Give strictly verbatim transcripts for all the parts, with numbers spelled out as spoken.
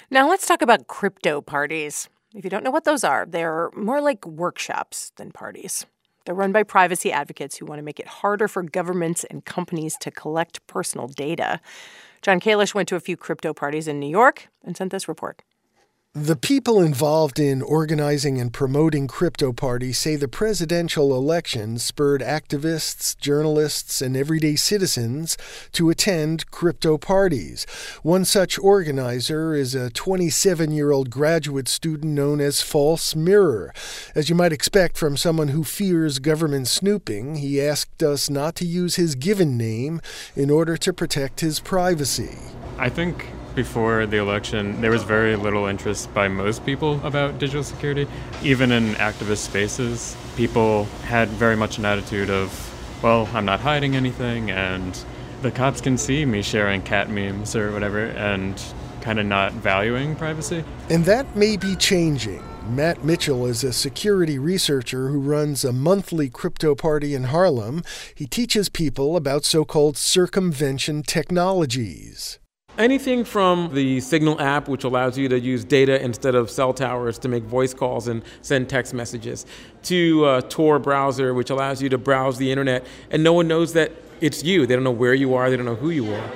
Now let's talk about crypto parties. If you don't know what those are, they're more like workshops than parties. They're run by privacy advocates who want to make it harder for governments and companies to collect personal data. John Kalish went to a few crypto parties in New York and sent this report. The people involved in organizing and promoting crypto parties say the presidential election spurred activists, journalists, and everyday citizens to attend crypto parties. One such organizer is a twenty-seven-year-old graduate student known as False Mirror. As you might expect from someone who fears government snooping, he asked us not to use his given name in order to protect his privacy. I think before the election, there was very little interest by most people about digital security. Even in activist spaces, people had very much an attitude of, well, I'm not hiding anything, and the cops can see me sharing cat memes or whatever, and kind of not valuing privacy. And that may be changing. Matt Mitchell is a security researcher who runs a monthly crypto party in Harlem. He teaches people about so-called circumvention technologies. Anything from the Signal app, which allows you to use data instead of cell towers to make voice calls and send text messages, to a Tor browser, which allows you to browse the internet, and no one knows that it's you. They don't know where you are. They don't know who you are.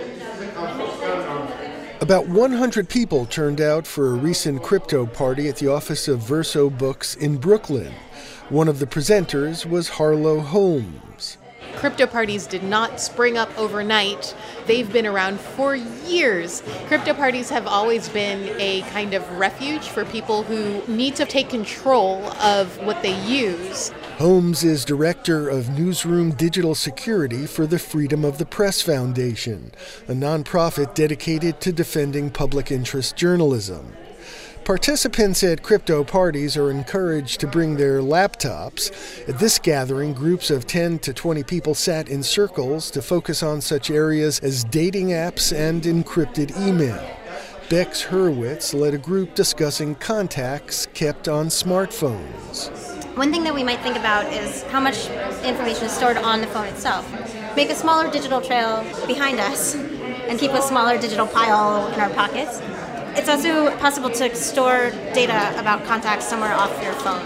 About one hundred people turned out for a recent crypto party at the office of Verso Books in Brooklyn. One of the presenters was Harlow Holmes. Crypto parties did not spring up overnight. They've been around for years. Crypto parties have always been a kind of refuge for people who need to take control of what they use. Holmes is director of Newsroom Digital Security for the Freedom of the Press Foundation, a nonprofit dedicated to defending public interest journalism. Participants at crypto parties are encouraged to bring their laptops. At this gathering, groups of ten to twenty people sat in circles to focus on such areas as dating apps and encrypted email. Bex Hurwitz led a group discussing contacts kept on smartphones. One thing that we might think about is how much information is stored on the phone itself. Make a smaller digital trail behind us and keep a smaller digital pile in our pockets. It's also possible to store data about contacts somewhere off your phone.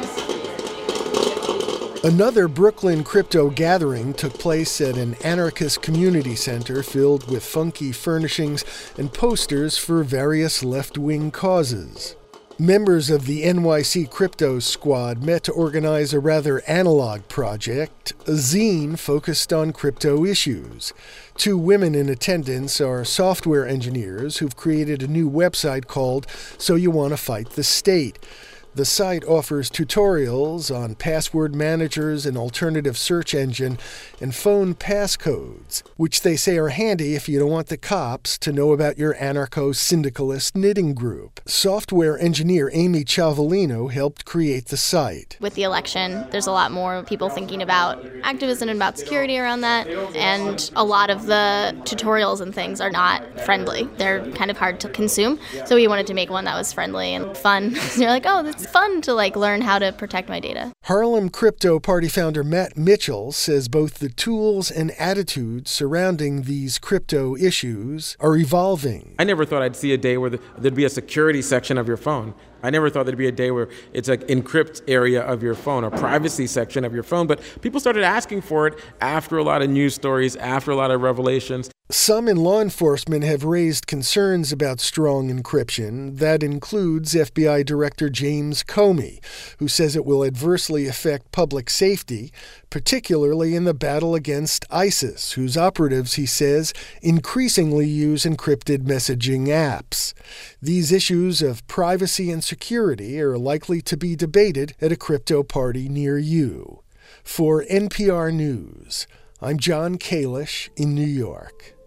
Another Brooklyn crypto gathering took place at an anarchist community center filled with funky furnishings and posters for various left-wing causes. Members of the N Y C Crypto Squad met to organize a rather analog project, a zine focused on crypto issues. Two women in attendance are software engineers who've created a new website called So You Want to Fight the State. The site offers tutorials on password managers, an alternative search engine, and phone passcodes, which they say are handy if you don't want the cops to know about your anarcho-syndicalist knitting group. Software engineer Amy Ciavolino helped create the site. With the election, there's a lot more people thinking about activism and about security around that, and a lot of the tutorials and things are not friendly. They're kind of hard to consume, so we wanted to make one that was friendly and fun. You're like, oh, this It's fun to like learn how to protect my data. Harlem Crypto Party founder Matt Mitchell says both the tools and attitudes surrounding these crypto issues are evolving. I never thought I'd see a day where there'd be a security section of your phone. I never thought there'd be a day where it's an encrypt area of your phone or privacy section of your phone. But people started asking for it after a lot of news stories, after a lot of revelations. Some in law enforcement have raised concerns about strong encryption. That includes F B I Director James Comey, who says it will adversely affect public safety, particularly in the battle against ISIS, whose operatives, he says, increasingly use encrypted messaging apps. These issues of privacy and security are likely to be debated at a crypto party near you. For N P R News, I'm John Kalish in New York.